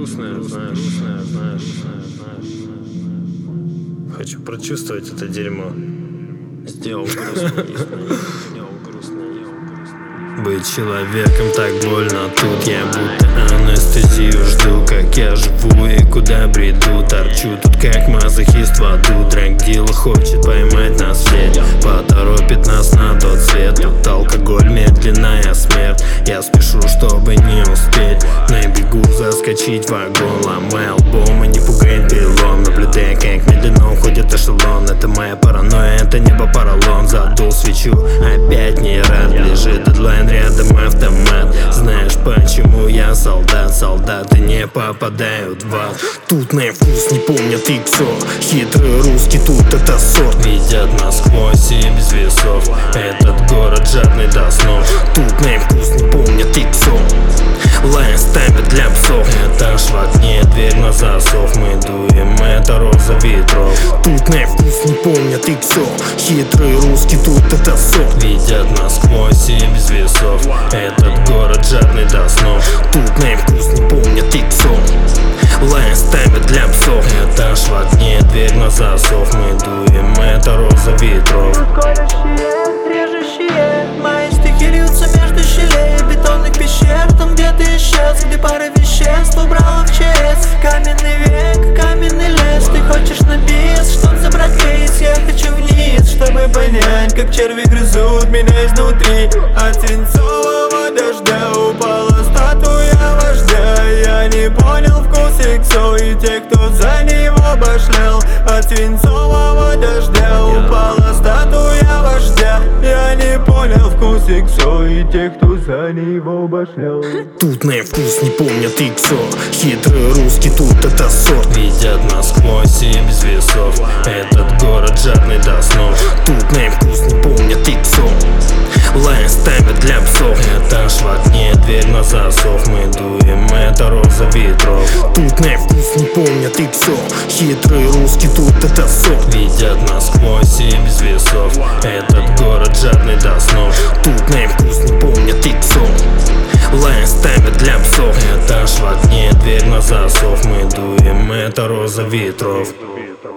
грустное, знаешь. Хочу прочувствовать это дерьмо. Сделал грустно. Быть человеком так больно. Тут я будто анестезию жду. Как я живу и куда бреду. Торчу тут как мазохист в аду. Драгдила хочет поймать нас след, поторопит нас на тот свет. Тут алкоголь, медленная смерть. Я спешу, чтобы не успеть. На бегу заскочить в вагон. Ломай альбом и не пугает перелом. Наблюдая, как медленно уходит эшелон. Это моя паранойя, это небо поролон. Задул свечу, опять не рад. Лежит дедлайн, рядом автомат. Знаешь, почему я солдат? Солдаты не попадают в ад. Тут на вкус не помнят иксо. Хитрый русский, тут это сорт. Видят насквозь и без весов. Этот город жадный до снов. Тут на вкус не помнят иксо. Лайн ставят для псов. Это ж в окне, дверь на засов. Мы дуем, это роза ветров. Тут на вкус не помнят иксо. Хитрый русский, тут это сорт. Видят насквозь и без весов. Этот город жадный до снов. Тут на вкус не помнят иксо. Лайн ставят для псов. Это ж в окне, дверь на засов. Мы дуем, это роза ветров. Колющие, режущие, мои стихи льются между щелей бетонных пещер. Там где ты исчез, где пара веществ убрала в ЧС. Каменный век, каменный лес. Ты хочешь на бис, чтоб забрать кейс. Я хочу вниз, чтобы понять, как черви грызут меня изнутри. От свинцового дождя упала статуя вождя. Я не понял вкус иксо и тех, кто за него башлял. От свинцового дождя упала статуя вождя. Я не понял вкус иксо и тех, кто за него башлял. Тут на вкус не помнят иксо. Хитрый русский, тут это сорт. Видят насквозь и без весов. Этот город жадный до снов. Тут на вкус не помнят иксо. Лайн ставят для псов. Это ж в окне, дверь на засов. Мы дуем, это роза ветров. Тут на вкус не помнят иксо. Хитрый русский, тут это сорт. Видят насквозь и без весов. Этот город жадный до снов. Тут на вкус не помнят иксо. Лайн ставят для псов. Это ж в окне, дверь на засов. Мы дуем, это роза ветров.